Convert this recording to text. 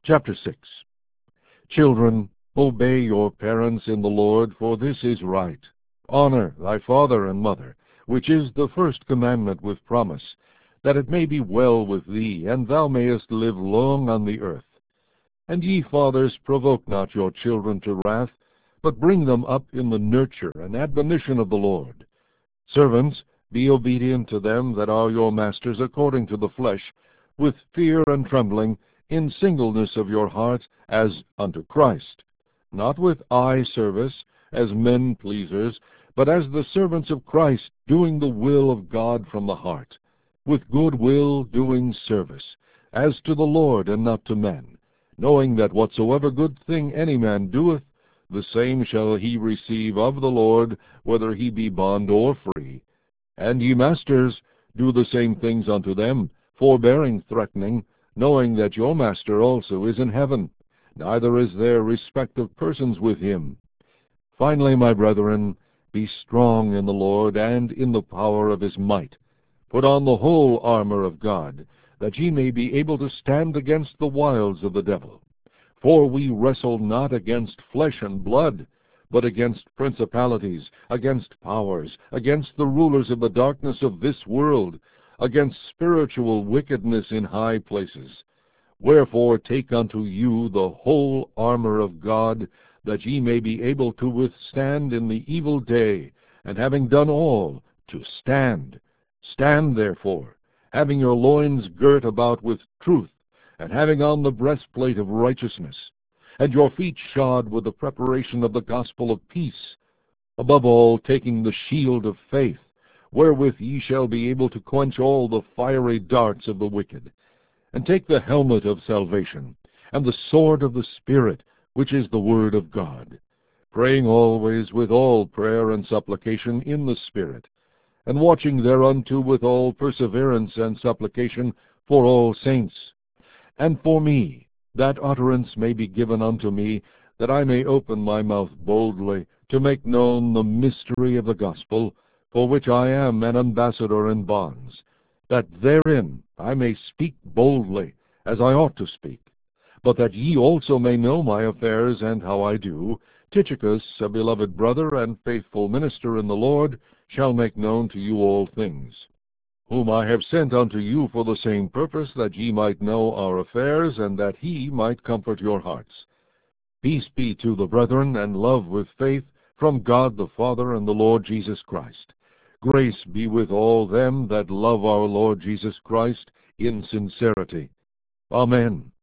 Chapter 6. Children, obey your parents in the Lord, for this is right. Honor thy father and mother, which is the first commandment with promise, that it may be well with thee, and thou mayest live long on the earth. And ye fathers, provoke not your children to wrath, but bring them up in the nurture and admonition of the Lord. Servants, be obedient to them that are your masters according to the flesh, with fear and trembling, in singleness of your heart, as unto Christ, not with eye service, as men pleasers, but as the servants of Christ, doing the will of God from the heart, with good will doing service, as to the Lord and not to men, knowing that whatsoever good thing any man doeth, the same shall he receive of the Lord, whether he be bond or free. And ye masters, do the same things unto them, forbearing threatening, knowing that your Master also is in heaven, neither is there respect of persons with him. Finally, my brethren, be strong in the Lord and in the power of his might. Put on the whole armor of God, that ye may be able to stand against the wiles of the devil. For we wrestle not against flesh and blood, but against principalities, against powers, against the rulers of the darkness of this world, against spiritual wickedness in high places. Wherefore take unto you the whole armor of God, that ye may be able to withstand in the evil day, and having done all, to stand. Stand therefore, having your loins girt about with truth, and having on the breastplate of righteousness, and your feet shod with the preparation of the gospel of peace. Above all, taking the shield of faith, wherewith ye shall be able to quench all the fiery darts of the wicked. And take the helmet of salvation, and the sword of the Spirit, which is the word of God, praying always with all prayer and supplication in the Spirit, and watching thereunto with all perseverance and supplication for all saints, and for me, that utterance may be given unto me, that I may open my mouth boldly, to make known the mystery of the gospel, for which I am an ambassador in bonds, that therein I may speak boldly, as I ought to speak. But that ye also may know my affairs and how I do, Tychicus, a beloved brother and faithful minister in the Lord, shall make known to you all things, whom I have sent unto you for the same purpose, that ye might know our affairs, and that he might comfort your hearts. Peace be to the brethren, and love with faith, from God the Father and the Lord Jesus Christ. Grace be with all them that love our Lord Jesus Christ in sincerity. Amen.